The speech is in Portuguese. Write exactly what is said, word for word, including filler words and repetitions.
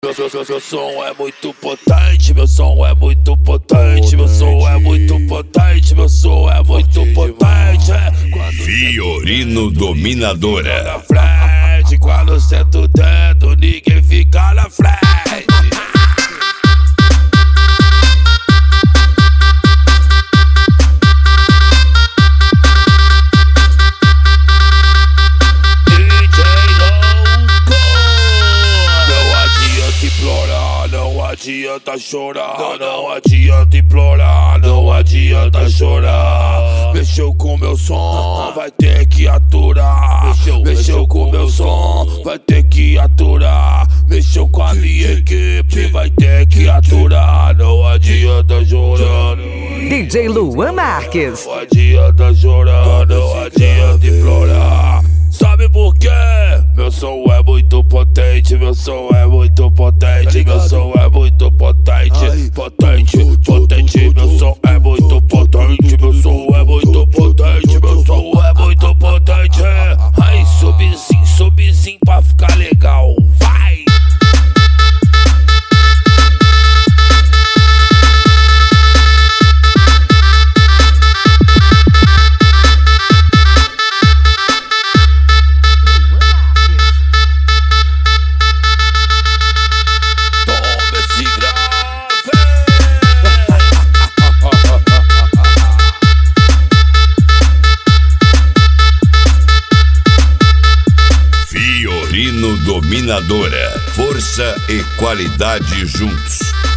Meu, meu, meu, meu som é muito potente, meu som é muito potente, meu som é muito potente, meu som é muito potente. Fiorino Dominadora. Na frente, quando senta o dedo, ninguém fica na frente. Não adianta chorar, não, não adianta implorar, não adianta chorar. Mexeu com meu som, vai ter que aturar. Mexeu, mexeu com meu som, vai ter que aturar. Mexeu com a minha equipe, vai ter que aturar. Não adianta chorar. D J Luan Marques. Não adianta chorar, não adianta implorar. Sabe por quê? Meu som é muito potente, meu som é muito potente, meu som é muito potente, potente, potente, meu som é muito potente, meu som é muito potente, meu som é muito potente. Aí sobe sim, sobe sim pra ficar legal, vai! Fiorino Dominadora. Força e qualidade juntos.